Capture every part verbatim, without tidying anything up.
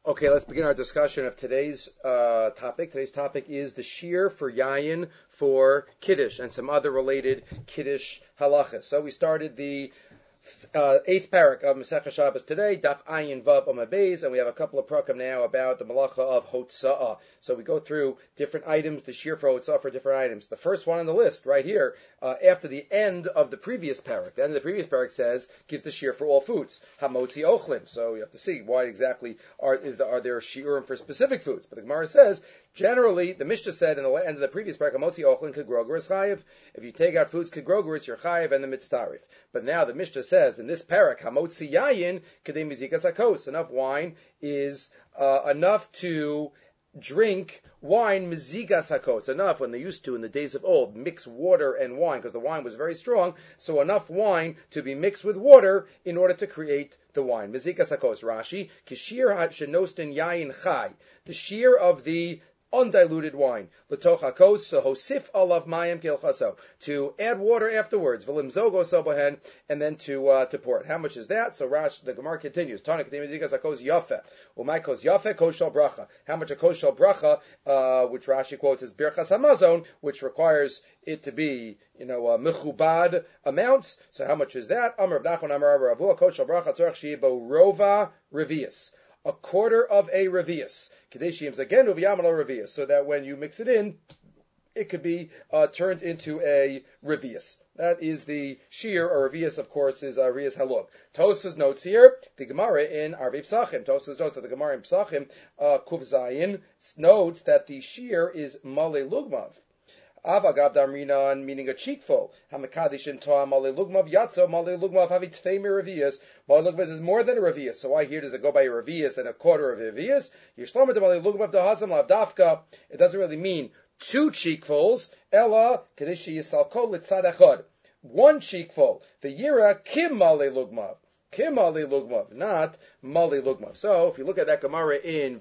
Okay, let's begin our discussion of today's uh, topic. Today's topic is the shir for yayin for kiddush and some other related kiddush halachas. So we started the uh, eighth parak of Masechah Shabbos today, Daf Ayin Vav Amud Beis, and we have a couple of prakim now about the malacha of hotza'ah. So we go through different items, the shir for hotza'ah for different items. The first one on the list, right here, uh, after the end of the previous parak. The end of the previous parak says, gives the shir for all foods, hamotzi ochlin. So you have to see why exactly are is the, are there shiurim for specific foods. But the Gemara says, generally, the Mishnah said in the end of the previous parak, hamotzi ochlin kegroger is chayiv. If you take out foods kegroger, it's your chayiv and the mitztarif. But now the Mishnah says in this parak, hamotzi yayin kedei mizikas hakos. Enough wine is uh, enough to drink wine mizigas hakos. Enough when they used to in the days of old mix water and wine because the wine was very strong. So enough wine to be mixed with water in order to create the wine. Mizigas hakos. Rashi kishir shenostin yayin chai. The shear of the undiluted wine. L'toch hakos, so hosif alav mayim kilchaso. To add water afterwards. V'lim zogo sobohen, and then to uh, to pour it. How much is that? So Rash, the Gemara continues. Tana k'tim mizikas hakos yafe. Umay kos yafe koshal bracha. How much a koshal bracha, uh, which Rashi quotes as birchas hamazon, which requires it to be, you know, uh, mechubad amounts. So how much is that? Amar Nachman Amar Ravu koshal bracha tzorach shibo rova revius. A quarter of a revius. Kadeshiyim again uviyamalo revius, so that when you mix it in, it could be uh, turned into a revius. That is the shear, or revius, of course, is uh, revius halog. Tosfos notes here, the Gemara in Arvei Psachim. Tosfos notes that the Gemara in Psachim, uh, Kuf Zayin, notes that the shear is male lugmav. Avagav damrinan, meaning a cheekful. Hamakadish in toa male lugmav yatso male lugmav havit feimer revius. Male lugmav is more than a revius. So why here does it go by a revius and a quarter of a revius? Yishlama de male lugmav dahazam lav dafka. It doesn't really mean two cheekfuls. Ella kadish yisalko litzad echad. One cheekful. The yira kim male lugmav. Kim male lugmav, not male lugmav. So if you look at that Gemara in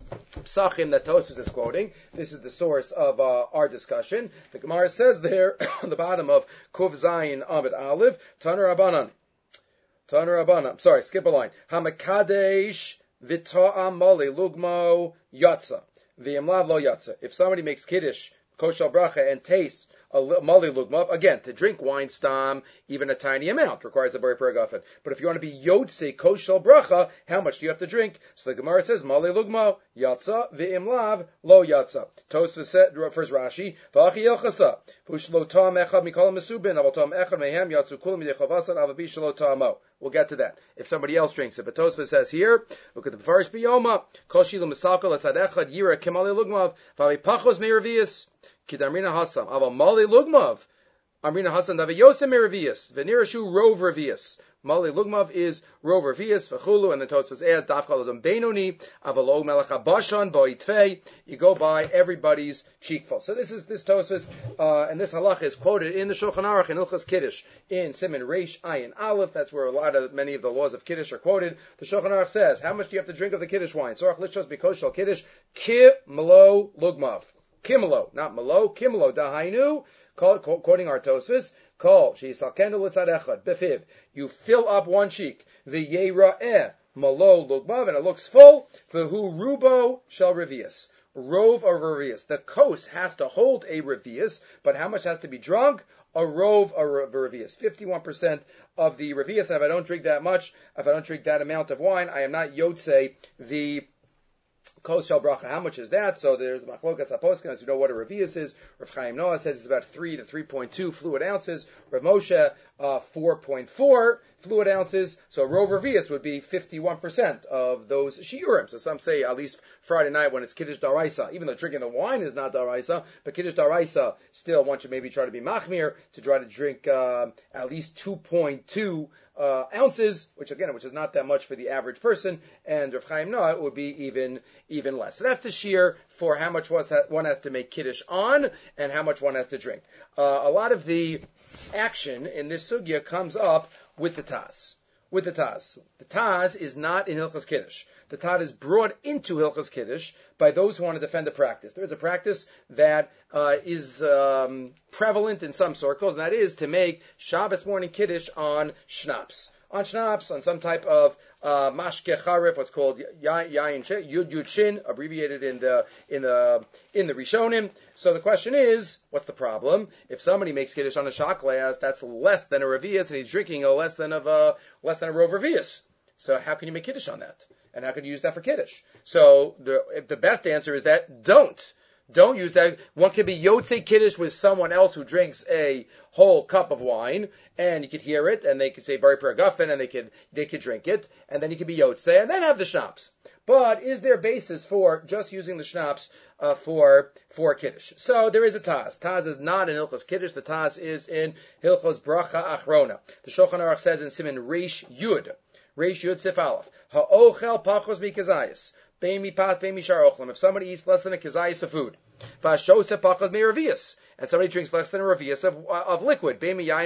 Psachim that Tosfos is quoting, this is the source of uh, our discussion. The Gemara says there on the bottom of Kuf Zayin Amud Aleph, Taner Rabbanan. Taner Rabbanan. Sorry, skip a line. Hamakadesh v'ta'am male lugmo yatsa v'yamlav lo yatsa. If somebody makes kiddush, koshal bracha, and tastes a mali lugmav, again, to drink wine stam, even a tiny amount, requires a bari paragafen. But if you want to be yotze koshal bracha, how much do you have to drink? So the Gemara says, mali lugmav, yatsa, v'imlav, lo yatsa. Tosfos said, first Rashi, v'achi yelchasa, v'ushlo ta'am echad mikol mesubin, avol ta'am echad mehem, yatsu kulam midei chavasan, avabi shelo ta'amo. We'll get to that, if somebody else drinks it. But Tosfos says here, look at the first biyoma, kol shilu misakal, etzad echad, yira, kimali lugmav, v'avi pachos meiravias, Kidamrina Hasam, Ava Mali Lugmav, Amrina Hasam Dava Yosem Revius, Venirashu Rov Revius. Mali Lugmav is Rov Revius, Vachulu, and the Tosfos adds Dafkaladam Benoni, Avalo Melacha Bashan, Boitve. You go by everybody's cheekful. So this is this Tosfos, uh, and this halach is quoted in the Shulchan Aruch in Ilchas Kiddush in Siman Reish Ayin Aleph. That's where a lot of many of the laws of Kiddush are quoted. The Shulchan Aruch says, how much do you have to drink of the Kiddush wine? Sorach Lishos Bikoshal Kiddush Ki Malo Lugmav. Kimelo, not malo, Kimelo, dahainu, quoting our Tosfos, call, she'isalkenu l'tzad echad, befiv, you fill up one cheek, v'yera'eh, malo lugmav, and it looks full, v'hu rubo shel revius, rove of revius. The kos has to hold a revius, but how much has to be drunk? A rove of revius, fifty-one percent of the revius, and if I don't drink that much, if I don't drink that amount of wine, I am not yotze the Kos shel bracha. How much is that? So there's machlokas haposkim, as you know what a revius is. Rav Chaim Noah says it's about three to three point two fluid ounces. Rav Moshe uh, four point four fluid ounces. So a rov revius would be fifty-one percent of those shiurim. So some say at least Friday night when it's kiddush daraisa, even though drinking the wine is not daraisa, but kiddush daraisa still one should maybe try to be machmir to try to drink uh, at least two point two uh, ounces, which again, which is not that much for the average person. And Rav Chaim Noah it would be even even less. So that's the shear for how much one has to make kiddush on and how much one has to drink. Uh, a lot of the action in this sugya comes up with the Taz. With the Taz. The Taz is not in Hilchas Kiddush. The Taz is brought into Hilchas Kiddush by those who want to defend the practice. There is a practice that uh, is um, prevalent in some circles, and that is to make Shabbos morning Kiddush on schnapps. On schnapps, on some type of uh, mashke charif, what's called yayin yud yud shin, abbreviated in the in the in the Rishonim. So the question is, what's the problem? If somebody makes kiddush on a shot glass, that's less than a revius, and he's drinking a less than of a less than a rov revius. So how can you make kiddush on that? And how can you use that for kiddush? So the the best answer is that don't. Don't use that. One could be Yotze Kiddush with someone else who drinks a whole cup of wine, and you could hear it, and they could say Bari Paragafen, and they could they could drink it, and then you could be Yotze, and then have the schnapps. But is there basis for just using the schnapps uh, for for Kiddush? So there is a Taz. Taz is not in Hilchos Kiddush. The Taz is in Hilchos Bracha Achrona. The Shulchan Aruch says in Siman Reish Yud, Reish Yud Sif Aleph, Ha'ochel Pachos Mikazayis. If somebody eats less than a kizayis of food, and somebody drinks less than a revius of, of liquid,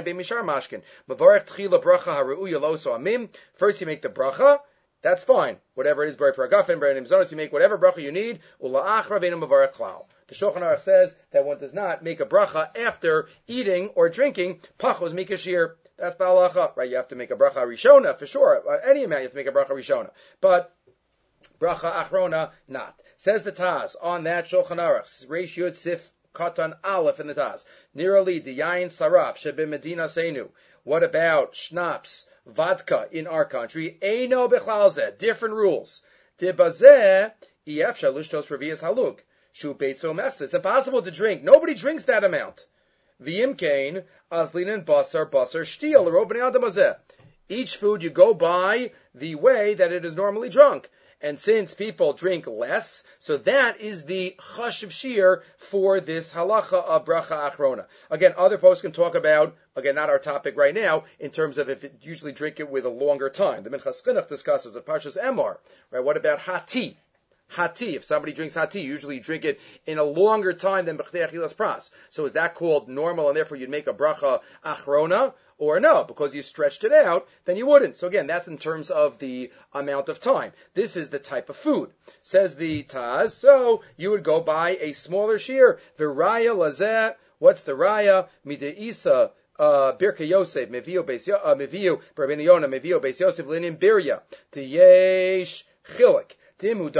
first you make the bracha, that's fine. Whatever it is, you make whatever bracha you need. The Shulchan Aruch says that one does not make a bracha after eating or drinking pachos mikashir. That's the halacha, right? You have to make a bracha rishona for sure. At any amount, you have to make a bracha rishona, but bracha achrona, not. Says the Taz on that Shulchan Aruch, Reish Yud Sif Katan Aleph in the Taz. Nirali the Yain Saraf Shebe Medina Seinu. What about schnapps, vodka in our country? Eino Bechlalzeh. Different rules. Dibazeh Iefsha Lushtos Revias Halug. Shu Beitzo Mefsa. It's impossible to drink. Nobody drinks that amount. V'imkein Azlin Basar Basar Shtiel Robnei Adamazeh. Each food you go by the way that it is normally drunk. And since people drink less, so that is the chashiv shir for this halacha of bracha achrona. Again, other posts can talk about, again, not our topic right now, in terms of if it usually drink it with a longer time. The Minchas Chinuch discusses the Parshas Emor, right? What about hati? Hati, if somebody drinks hati, usually you drink it in a longer time than b'chdei achilas pras. So is that called normal, and therefore you'd make a bracha achrona? Or no, because you stretched it out, then you wouldn't. So again, that's in terms of the amount of time. This is the type of food. Says the Taz, so you would go by a smaller shear. The raya lazeh, what's the raya? Mide isa, birka Yosef, mevio beis mevio, Rabbeinu Yonah, mevio beis Yosef, linin birya, to yesh chilik. Right? If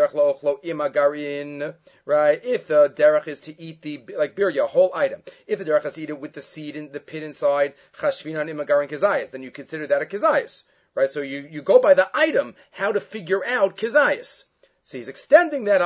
the derech is to eat the, like birya, whole item, if the derech is to eat it with the seed in the pit inside, chashvinan imagarin kizayas, then you consider that a kizayas. Right? So you, you go by the item, how to figure out kizayas. So he's extending that.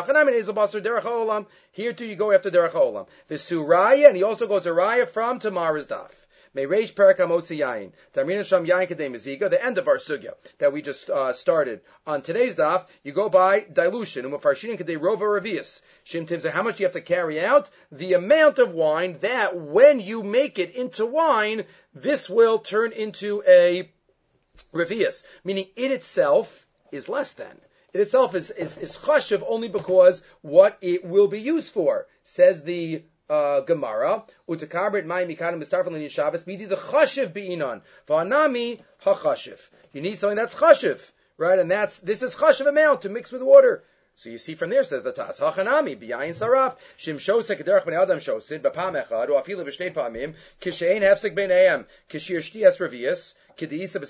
Here too you go after derech ha'olam. The suraya, and he also goes to raya from tomorrow's daf. Meireish Perek Hamotzi Yain. Tamrina Sham Yain Kadei Meziga, the end of our sugya that we just uh, started. On today's daf, you go by dilution. Umafarshin Kadei Rova Revius. Shim Tim, how much do you have to carry out? The amount of wine that when you make it into wine, this will turn into a Revius. Meaning it itself is less than. It itself is, is, is chashiv only because what it will be used for. Says the Uh, Gemara, utakabrit mai mikanim b'starfel in Shabbos, midi the chashiv be'inon, v'anami ha-chashiv. You need something that's chashiv, right? And that's, this is chashiv amount to mix with water. So you see from there, says the Taz, hachanami, b'yayin saraf, shim shosek derech b'nei adam shosid, b'pam echad, or afilu b'shnei pamim, kishein hefsek b'neihem, kishir shtias revius, you drink it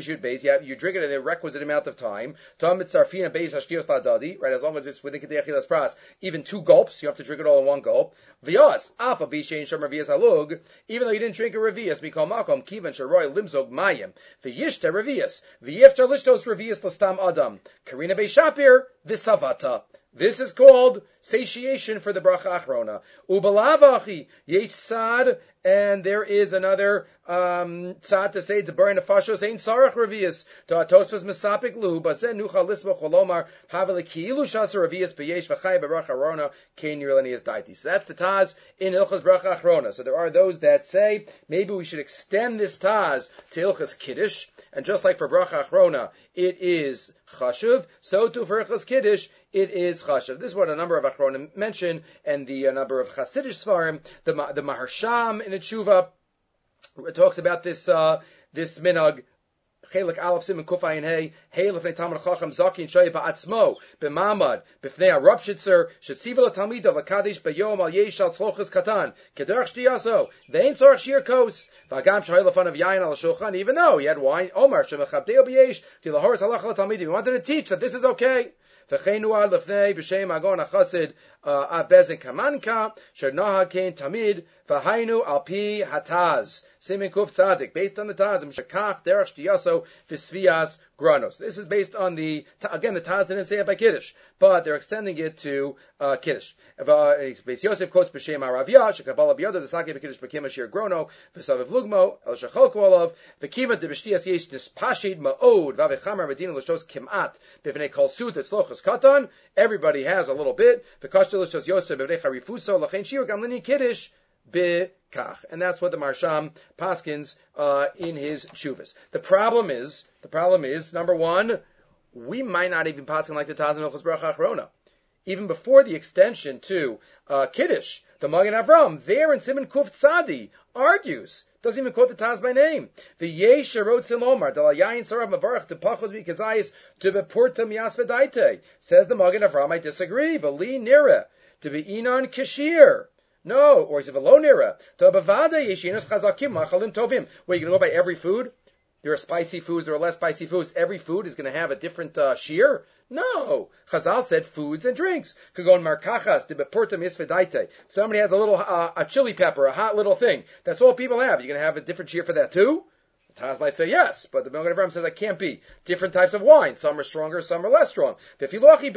in a requisite amount of time. Right, as long as it's within Kedei Achilas Pras. Even two gulps, you have to drink it all in one gulp. V'yas, afa b'shein sham revius halug, even though you didn't drink a revius, mikol makom, kivan sharoy limzog mayim, v'yishta revius, v'yifta lishtos revius l'stam adam, karina be'shapir, v'savata. This is called satiation for the bracha achrona. Ubalavachi yesh sad, and there is another um, tzad to say to burn the fashos ain't sarach revius to atosvas mesapik lu bazen nucha lisba cholomar haveli kiilu shasa revius beyesh v'chay bracha achrona kein yirlanias daiti. So that's the taz in Ilchas bracha achrona. So there are those that say maybe we should extend this taz to Ilchas kiddush, and just like for bracha achrona it is chashuv, so too for Ilchas kiddush it is chashuv. This is what a number of achronim mention, and the a number of Hasidic svarim, the the Maharsham in the Tshuva talks about this uh, this minhag Chelik Aleph Siman Kuf Ayin Hey, Hey Lefnei Talmid Chacham Zaki and Shoy Ba'atzmo, B'Mamad, B'Fnei HaRab Shitzer, Shetziva L'Talmida L'Kadish B'Yom Al Yesh Al Tzlochas Katan, Kederach Shtiyaso, Ve'en Tzorach Shir Kos, V'Agam Shoy Lefanav Yayin Al Shulchan, even though he had wine, Omar Shemachabdeo B'Yesh, Tilahoris Halach L'Talmidim, he wanted to teach that this is okay. V'cheinu ad lefnei b'shem agon achasid abezin kamanka shenoha kein tamid v'hainu al pi hataz simin kuf tzadik, based on the taz mshakach derech shtiyaso v'svias granos. This is based on the, again, the taz didn't say it by Kiddush, but they're extending it to uh, Kiddush. Beis Yosef quotes b'shem Aravya shekabala b'yoda the sake b'Kiddush b'kem ashir grono v'saviv lugmo el shacholku olav v'kiva de b'shtiyas yesh nispashid ma'od v'avechamer medina l'shos kimat b'vnei kol sud etzlochas katan. Everybody has a little bit. V'kashtel l'shos Yosef b'vnei charifuso l'chein shir gamlini Kiddush b'kach. And that's what the Marsham paskins uh, in his shuvas. The problem is, the problem is, number one, we might not even paskin like the Taz in Hilchos Bracha Achrona. Even before the extension to uh, Kiddush, the Magen Avram, there in Siman Kuf Tzadi, argues, doesn't even quote the Taz by name. V'yesh sherot silomar, dal yayin sarav mavarach to pachos mikazayis to bepurta mias v'daite. Says the Magen Avram, I disagree. V'li nira, to be inan kashir. No, or is it v'lo nira? To bavada yeshinas chazakim machalim tovim. Wait, you're going to go by every food? There are spicy foods, there are less spicy foods. Every food is going to have a different uh, shear? No. Chazal said foods and drinks. Kagon markachas de bepurta misvedaite. Somebody has a little, uh, a chili pepper, a hot little thing. That's all people have. You're going to have a different shear for that too? Taz might say yes, but the Magen Avram says that can't be. Different types of wine. Some are stronger, some are less strong. The Magen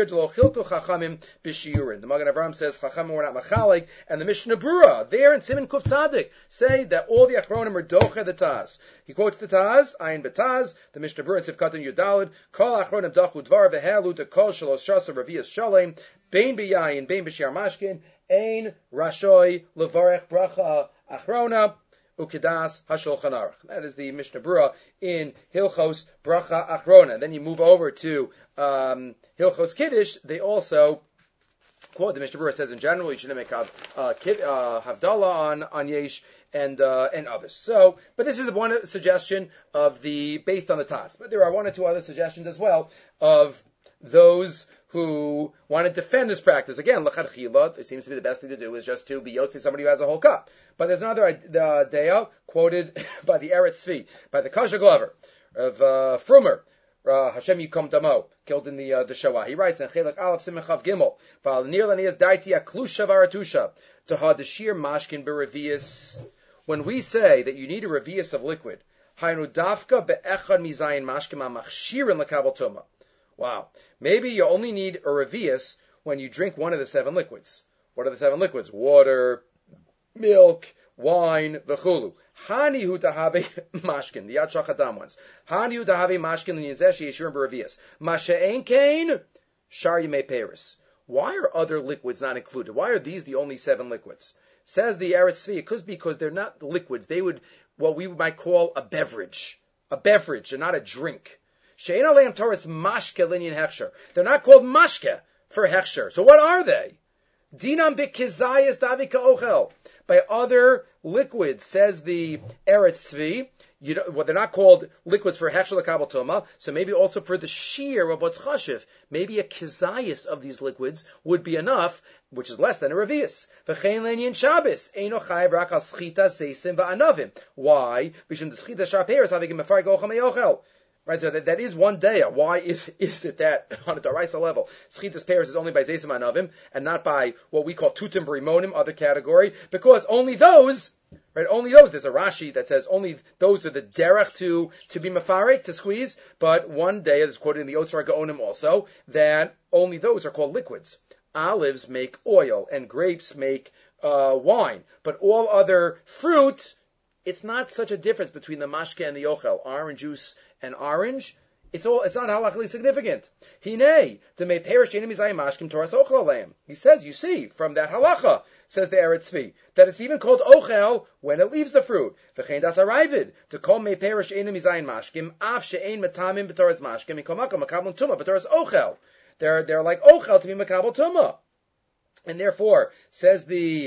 Avram says Chachamim were not machalik, and the Mishnah Brura, there in Siman Kuf Tzadik, say that all the Achronim are doche the Taz. He quotes the Taz, Ayin Betaz, the Mishnah Brura in Sivkatan Yudalid, Kol Achronim dachu dvar v'helu de kol shalos shasa revias shalem, bein b'yayin, bein b'shir mashkin, ein rashoy levarech bracha achrona, Ukedas HaShulchan Aruch. That is the Mishnah Brura in Hilchos Bracha Achrona. Then you move over to um, Hilchos Kiddush. They also quote the Mishnah Brura says in general you shouldn't make uh, kid, uh, Havdalah on on Yesh and uh, and others. So, but this is one suggestion of the based on the Taz. But there are one or two other suggestions as well of those who want to defend this practice. Again, l'chadchila, it seems to be the best thing to do is just to be yotzi somebody who has a whole cup. But there's another uh, daya quoted by the Eretz Tzvi, by the Kasha Glover of uh, Frumer, uh, Hashem Yikom Damo, killed in the uh, the Shoah. He writes in Chelak Aleph Siman Chav Gimel, Val Nir Lanias Daiti Aklusha Varatusha, to Hadashir Mashkin Berevius. When we say that you need a revius of liquid, Haynu Dafka Be'echad Mizayin Mashkim HaMachshirin L'Kabel Tumah. Wow. Maybe you only need a revius when you drink one of the seven liquids. What are the seven liquids? Water, milk, wine, v'chulu. Hani hu tahave mashkin, the Yad Shachadam ones. Hani hu tahave mashkin, the Nizeshi Yeshirim B'Revius. Masha'en kain, shar yimei peris. Why are other liquids not included? Why are these the only seven liquids? Says the Eretz Tzvi, it could be because they're not liquids. They would, what we might call a beverage. A beverage, and not a drink. She'en aleim Torah's mashke linyan hechsher. They're not called mashke for hechsher. So what are they? Dinam b'kizayas davika ochel. By other liquids, says the Eretz Tzvi, you know, well, they're not called liquids for hechsher l'kabel tuma, so maybe also for the shear of what's chashiv. Maybe a kizayas of these liquids would be enough, which is less than a revius. V'chein lenyin Shabbos, eino chayiv rak al schita seisim va'anavim. Why? B'shum d'schita sharperes havigim mefarg ochel me'ochel. Right, so that, that is one day. Why is is it that on a daraisa level, Schitas Paris is only by Zeisim Anavim and not by what we call Tutim B'Rimonim, other category? Because only those, right, only those, there's a Rashi that says only those are the derech to, to be mafarek, to squeeze, but one day, it's quoted in the Otzar Gaonim also, that only those are called liquids. Olives make oil and grapes make uh, wine, but all other fruit, it's not such a difference between the mashke and the ochel, orange juice and orange. It's all. It's not halachically significant. Hinei to me perish enemy mashkim Torah ochel aleim. He says, you see, from that halacha, says the Eretz Tzvi, that it's even called ochel when it leaves the fruit. V'chein das arrived to call me perish enemy mashkim af she'ein metamim b'Torah's mashkim ikomakam makabel tumah b'Torah's ochel. They're they're like ochel to be makabel tumah, and therefore says the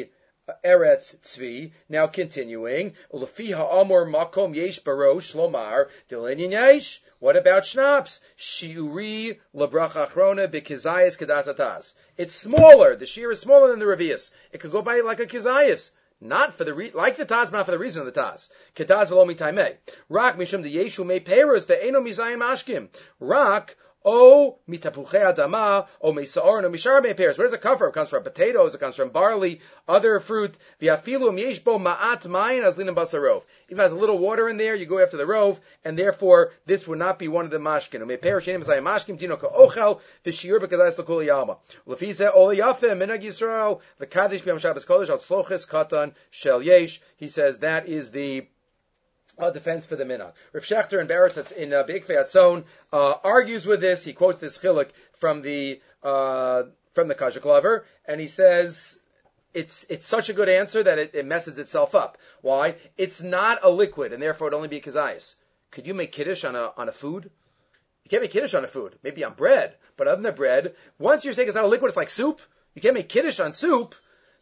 Eretz Tzvi. Now continuing. Ulefi ha'amor makom yesh barosh lomar dilinyan yesh. What about schnapps? Shiuri lebracha achrona b'kizayis kedasatas. It's smaller. The shear is smaller than the revius. It could go by like a kizayis. Not for the re- like the taz, but not for the reason of the taz. Ketaz v'lo mitaymei. Rak mishum the yeshu mei peros ve'eno mizayin mashkim. Rak o mitapuchei adama o meisa'or no mishar mei peros. Where does it come from? It comes from potatoes. It comes from barley, other fruit. V'afilu yesh bo ma'at mayin azlinim basarov. If it has a little water in there, you go after the rov, and therefore this would not be one of the mashkin. Mei peros she'enim mizayin mashkim tino ka'ochel v'shiur b'kedais l'kul yalma. L'fi zeh ola yafeh minhag Yisrael l'kadish b'yam Shabbos kodesh al tzloches katan shel yesh. He says that is the uh, defense for the minhag. Rav Shechter in Beretz in uh, Be'ikvei Atzon uh, argues with this. He quotes this chiluk from the uh, from the Kajak Lover, and he says it's it's such a good answer that it, it messes itself up. Why? It's not a liquid, and therefore it only be a kazayas. Could you make kiddush on a on a food? You can't make kiddush on a food. Maybe on bread, but other than bread, once you're saying it's not a liquid, it's like soup. You can't make kiddush on soup.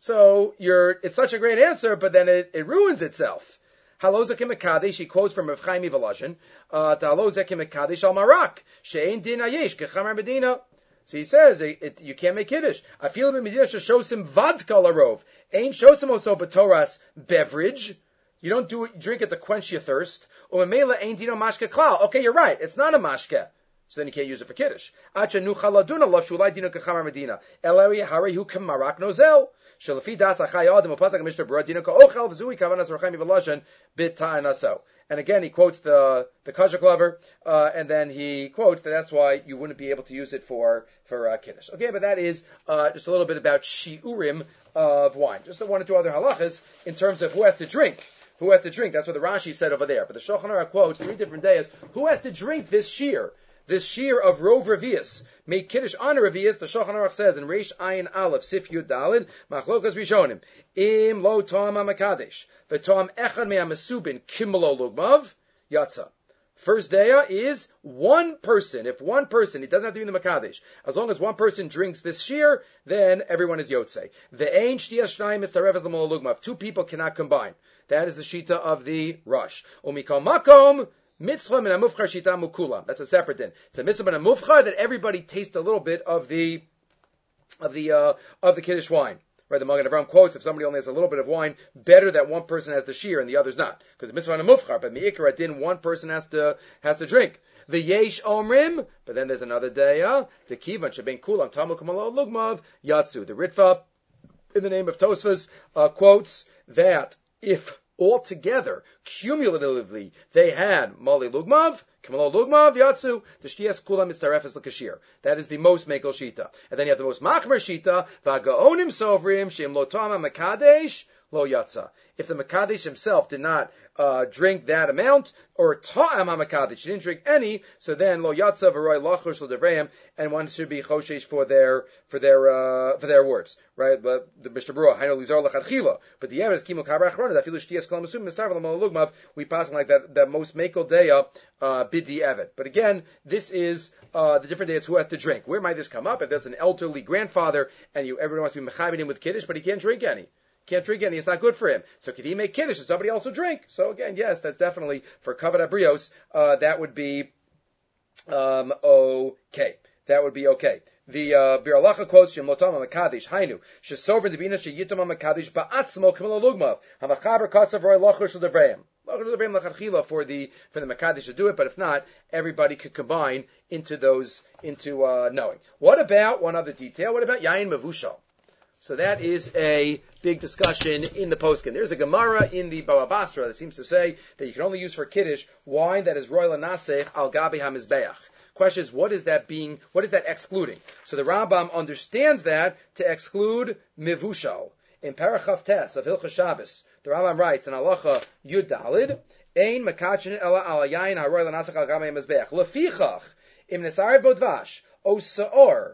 So you're, it's such a great answer, but then it, it ruins itself. Halozakim Mekadesh, he quotes from Rav Chaim Ivaloshin, uh, Halozakim Mekadesh al Marak, She'ein din ayesh, kechamar medina. So he says, it, it, you can't make kiddush. I feel in Medina shosim vodka larov. Ain't shosim also b'toras beverage. You don't do it, drink it to quench your thirst. Umemela ain't dino mashke klal. Okay, you're right. It's not a mashke. So then you can't use it for kiddush. Acha nuchaladuna lav shulai dino kechamar medina. Elari hari hu kamarak nozel. Shalafi das achai adam upasak mishter brad dino ka'ochel v'zui kavanas rachayim v'lashan bit ta'anaso. And again, he quotes the the Kajak Lover, uh, and then he quotes that that's why you wouldn't be able to use it for for uh, kiddush. Okay, but that is uh, just a little bit about shiurim of wine. Just one or two other halachas in terms of who has to drink. Who has to drink? That's what the Rashi said over there. But the Shulchan Aruch quotes three different days. Who has to drink this shear? This shear of Rov Revius. Make Kiddush on Revius. The Shulchan Aruch says in Reish Ayin Aleph Sif Yud Dalid Machlokas Rishonim Im Lo Tom HaMakadesh V'Tom Echad Me'amasubin Kimlo Lugmav Yatza. First day is one person. If one person, it doesn't have to be in the Makadesh. As long as one person drinks this shear, then everyone is Yotzei. Ve'ein Shtiyas Shnayim Mitzarefes L'Mol Lugmav. Two people cannot combine. That is the Shita of the Rush. Umikal Makom Mitzvah min hamufchar shita mukulam. That's a separate din. It's a mitzvah min hamufchar that everybody tastes a little bit of the of the uh, of the Kiddush wine. Right? The Magen Avraham quotes, if somebody only has a little bit of wine, better that one person has the shear and the other's not, because the mitzvah min hamufchar. But mi'ikra din, one person has to has to drink. The yesh omrim, but then there's another day. The kivan shebein kulam tamul kamal lugmav yatsu. The Ritva, in the name of Tosfos, uh, quotes that if altogether, cumulatively, they had Mali Lugmav, Kamalo Lugmav, Yatsu, the Shtias Kula Mitzarefes L'Kashir. That is the most Mekel Shita. And then you have the most Machmer Shita, Vagaonim Sovrim, Shem Lotama Makadesh, Lo Yatsa. If the Makadesh himself did not uh, drink that amount, or Ta'am HaMakadesh, he didn't drink any, so then Lo Yatsa V'roi Lachush L'Devrayim, and one should be Choshesh for their, for their, uh, for their words. Right? But the Mishnah Berurah, Haino Lizar L'Chadchila. But the Yemes, Kimu Kabra Achrona, that Filu Shtias Kalam Asum, Mitzaref L'Mol Lugmav, we pass like that, that most Mekel Deya, uh, Bidi Evet. But again, this is, uh, the different days who has to drink. Where might this come up? If there's an elderly grandfather, and you, everyone wants to be Mechabed him with Kiddush, but he can't drink any. Can't drink any, it's not good for him. So could he make kiddush and somebody else will drink? So again, yes, that's definitely for kavod abrios, uh, that would be, um, okay. That would be okay. The, uh, Bir Alacha quotes, Shem Lotam HaMakadesh, Hainu, Shesover Debina Sheyitom HaMakadesh, Ba'atzmo Kimel Lugmav, HaMachaber Katsav Roy Lachur Shel Devrayim. For the for the Makadesh to do it, but if not, everybody could combine into those, into, uh, knowing. What about one other detail? What about Yayin Mevushal? So that is a big discussion in the poskim. There's a Gemara in the Baba Basra that seems to say that you can only use for Kiddush wine that is royal nasech al gabi hamizbeach. Question is, what is that being, what is that excluding? So the Rambam understands that to exclude mivushal. In Parachaf Tes of Hilchas Shabbos, the Rambam writes in Halacha Yud Dalid, Ein makachin ela al yayin haroyal nasech al gabi hamizbeach. Lefichach im nesari bodvash o saor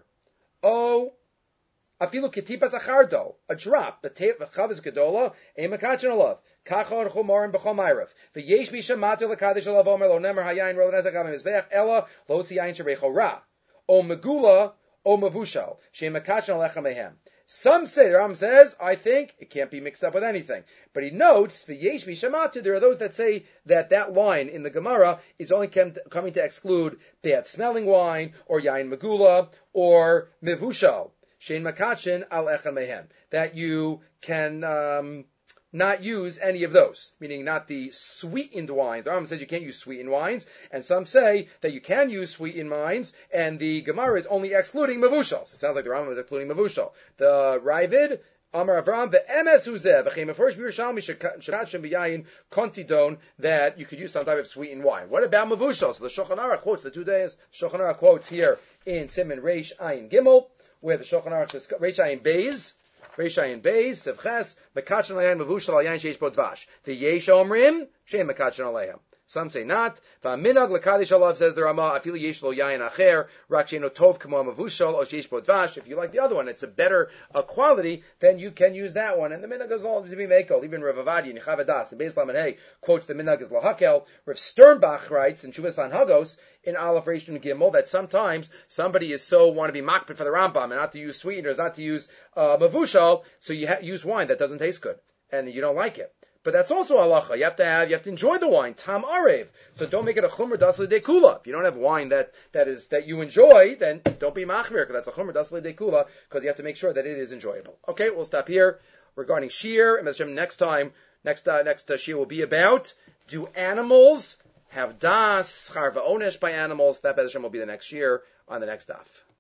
o Afilu ketipas achardo, a drop, the chavis gedola, a makachin olav, kachor chumorim b'chom ayrav, v'yesh misha matir l'kadesh olav omer lo nemer hayayin ro l'nezak amim mizbeach ella lo tzi yayin sherecho ra, o megula o mavushal, she makachin alecha mehem. Some say, the Ram says, I think it can't be mixed up with anything. But he notes, v'yesh mishamatu, there are those that say that that line in the Gemara is only coming to exclude bad smelling wine, or yain megula, or mevushal, shein makachin al echad mehem, that you can um, not use any of those, meaning not the sweetened wines. The Rambam says you can't use sweetened wines, and some say that you can use sweetened wines, and the Gemara is only excluding mevushal. So it sounds like the Rambam is excluding mevushal. The Ravid, Amar Avram, ve'emes uzeh, v'chein mefurish b'Yerushalmi shekachem b'yayin kontidon, that you could use some type of sweetened wine. What about mevushal? So the Shulchan Aruch quotes the two days. Shulchan Aruch quotes here in Siman Reish Ayin Gimel, where the Shulchan Aruch discuss Reish Ayin Beis, Reish Ayin Beis, Sevches, Mekachin Alayan Mevushal Alayan Sheish Bo Dvash. The Yesh Omrim, Shein Mekachin Alayam. Some say not. V'aminag lekadish alav, says the Rama, afili yesh lo yayin acher, rak she'eno tov kamo mevushal o sheish bo dvash. If you like the other one, it's a better uh, quality, then you can use that one. And the minhag is all to be makel. Even Rav Avadi and Yechavadas and Beis Lamed Hey quotes the minhag is lahakel. Rav Sternbach writes in Shuvas Van Hagos in Aleph Reish Nun Gimel that sometimes somebody is so want to be makpid for the Rambam and not to use sweeteners, not to use uh, mevushal, so you ha- use wine that doesn't taste good and you don't like it. But that's also halacha. You have to have, you have to enjoy the wine. Tam arev. So don't make it a chumr dasli de kula. If you don't have wine that, that is, that you enjoy, then don't be machmir, because that's a chumr dasli de kula, because you have to make sure that it is enjoyable. Okay, we'll stop here regarding shear. And next time, next, uh, next uh, shear will be about, do animals have das, charva onesh by animals? That Bez Hashem will be the next shear on the next daf.